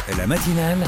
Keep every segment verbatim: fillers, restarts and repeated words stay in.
La matinale,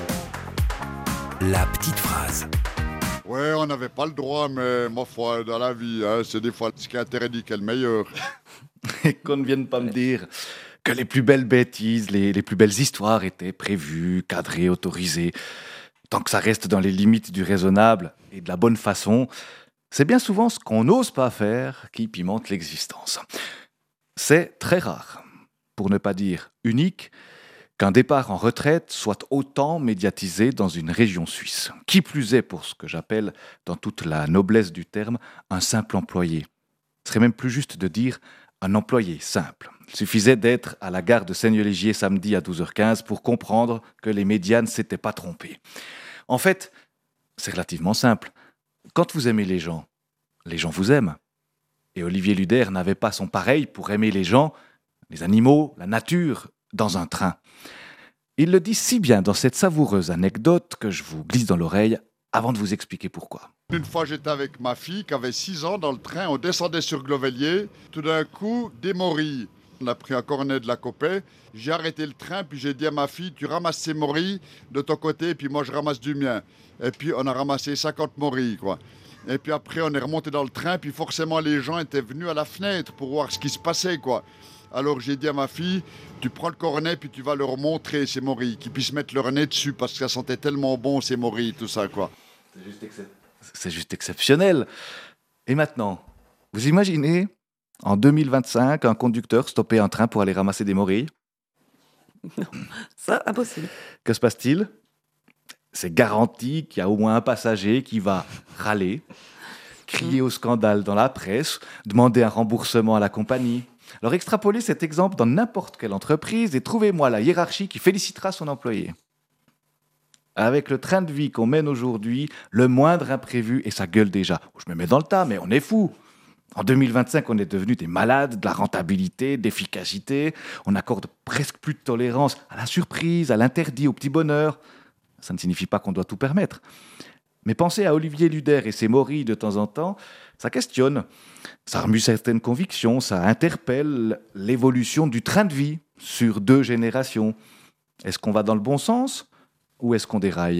la petite phrase. Ouais, on n'avait pas le droit, mais ma foi, dans la vie, hein, c'est des fois ce qui est interdit qui est le meilleur. Et qu'on ne vienne pas me dire que les plus belles bêtises, les, les plus belles histoires étaient prévues, cadrées, autorisées. Tant que ça reste dans les limites du raisonnable et de la bonne façon, c'est bien souvent ce qu'on n'ose pas faire qui pimente l'existence. C'est très rare, pour ne pas dire unique, qu'un départ en retraite soit autant médiatisé dans une région suisse. Qui plus est pour ce que j'appelle, dans toute la noblesse du terme, un simple employé. Ce serait même plus juste de dire un employé simple. Il suffisait d'être à la gare de Seigneur-Légier samedi à douze heures quinze pour comprendre que les médias ne s'étaient pas trompés. En fait, c'est relativement simple. Quand vous aimez les gens, les gens vous aiment. Et Olivier Luder n'avait pas son pareil pour aimer les gens, les animaux, la nature, dans un train. Il le dit si bien dans cette savoureuse anecdote que je vous glisse dans l'oreille avant de vous expliquer pourquoi. Une fois, j'étais avec ma fille qui avait six ans dans le train, on descendait sur Glovellier, tout d'un coup, des morilles. On a pris un cornet de la copée, j'ai arrêté le train, puis j'ai dit à ma fille, tu ramasses ces morilles de ton côté, puis moi je ramasse du mien. Et puis on a ramassé cinquante morilles, quoi. Et puis après, on est remonté dans le train, puis forcément les gens étaient venus à la fenêtre pour voir ce qui se passait, quoi. Alors j'ai dit à ma fille, tu prends le cornet, puis tu vas leur montrer ces morilles, qu'ils puissent mettre leur nez dessus, parce que ça sentait tellement bon, ces morilles, tout ça, quoi. C'est juste, excep- c'est juste exceptionnel. Et maintenant, vous imaginez, en deux mille vingt-cinq, un conducteur stopper un train pour aller ramasser des morilles? Ça, impossible. Que se passe-t-il? C'est garanti qu'il y a au moins un passager qui va râler, crier au scandale dans la presse, demander un remboursement à la compagnie. Alors extrapolez cet exemple dans n'importe quelle entreprise et trouvez-moi la hiérarchie qui félicitera son employé. Avec le train de vie qu'on mène aujourd'hui, le moindre imprévu et ça gueule déjà. Je me mets dans le tas, mais on est fou. En deux mille vingt-cinq, on est devenus des malades de la rentabilité, de l'efficacité. On accorde presque plus de tolérance à la surprise, à l'interdit, au petit bonheur. Ça ne signifie pas qu'on doit tout permettre. Mais penser à Olivier Luder et ses morilles de temps en temps, ça questionne. Ça remue certaines convictions, ça interpelle l'évolution du train de vie sur deux générations. Est-ce qu'on va dans le bon sens ou est-ce qu'on déraille ?